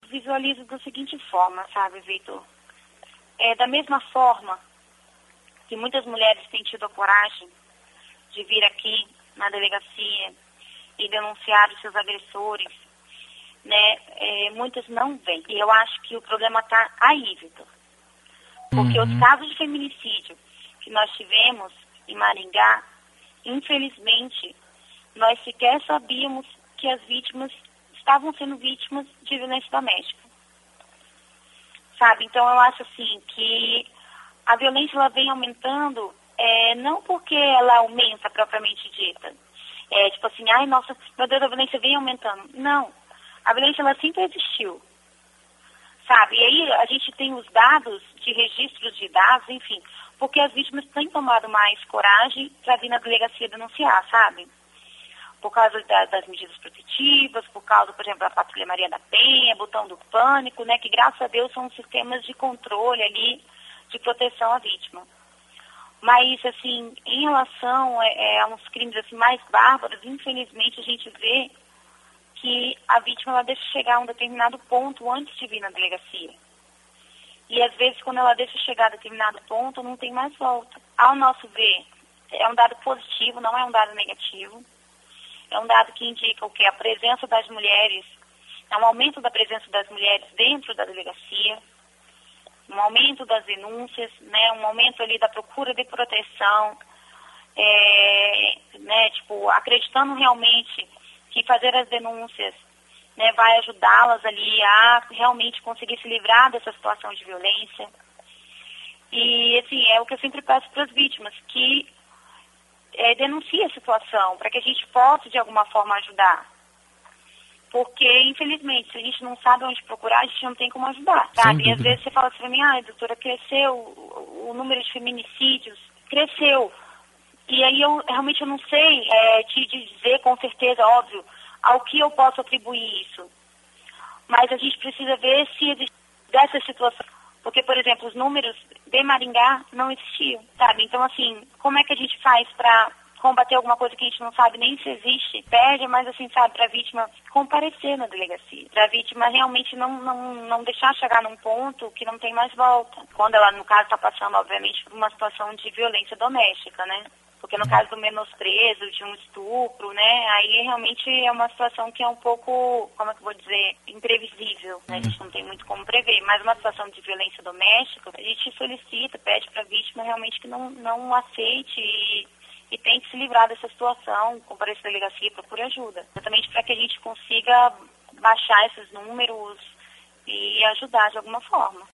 visualizo da seguinte forma, sabe, Vitor? Da mesma forma que muitas mulheres têm tido a coragem de vir aqui na delegacia e denunciar os seus agressores, né, muitas não vêm. E eu acho que o problema está aí, Vitor. Porque os casos de feminicídio que nós tivemos em Maringá, infelizmente, nós sequer sabíamos que as vítimas estavam sendo vítimas de violência doméstica. Sabe? Então eu acho assim que a violência ela vem aumentando, não porque ela aumenta propriamente dita. Tipo assim, ai nossa, meu Deus, a violência vem aumentando. Não. A violência ela sempre existiu. Sabe? E aí a gente tem os dados de registros de dados, enfim, porque as vítimas têm tomado mais coragem para vir na delegacia denunciar, sabe? Por causa das medidas protetivas, por causa, por exemplo, da Patrulha Maria da Penha, Botão do Pânico, né, que graças a Deus são sistemas de controle ali, de proteção à vítima. Mas, assim, em relação a uns crimes assim, mais bárbaros, infelizmente a gente vê que a vítima ela deixa chegar a um determinado ponto antes de vir na delegacia. E às vezes quando ela deixa chegar a determinado ponto, não tem mais volta. Ao nosso ver, é um dado positivo, não é um dado negativo. É um dado que indica o quê? A presença das mulheres, um aumento da presença das mulheres dentro da delegacia, um aumento das denúncias, né, um aumento ali da procura de proteção, né, tipo, acreditando realmente que fazer as denúncias, né, vai ajudá-las ali a realmente conseguir se livrar dessa situação de violência. E, assim, é o que eu sempre peço para as vítimas, que denuncie a situação, para que a gente possa, de alguma forma, ajudar. Porque, infelizmente, se a gente não sabe onde procurar, a gente não tem como ajudar, sabe? E às vezes você fala assim para mim, doutora, cresceu o número de feminicídios, cresceu. E aí eu realmente não sei te dizer com certeza, óbvio, ao que eu posso atribuir isso. Mas a gente precisa ver se existe dessa situação. Porque, por exemplo, os números de Maringá não existiam, sabe? Então, assim, como é que a gente faz para combater alguma coisa que a gente não sabe nem se existe? Pede, mas assim, sabe, para a vítima comparecer na delegacia. Para a vítima realmente não deixar chegar num ponto que não tem mais volta. Quando ela, no caso, está passando, obviamente, por uma situação de violência doméstica, né? Porque no caso do menosprezo, de um estupro, né, aí realmente é uma situação que é um pouco, como é que eu vou dizer, imprevisível, né? A gente não tem muito como prever, mas uma situação de violência doméstica, a gente solicita, pede para a vítima realmente que não aceite e tente se livrar dessa situação, comparecer à delegacia e procure ajuda. Exatamente para que a gente consiga baixar esses números e ajudar de alguma forma.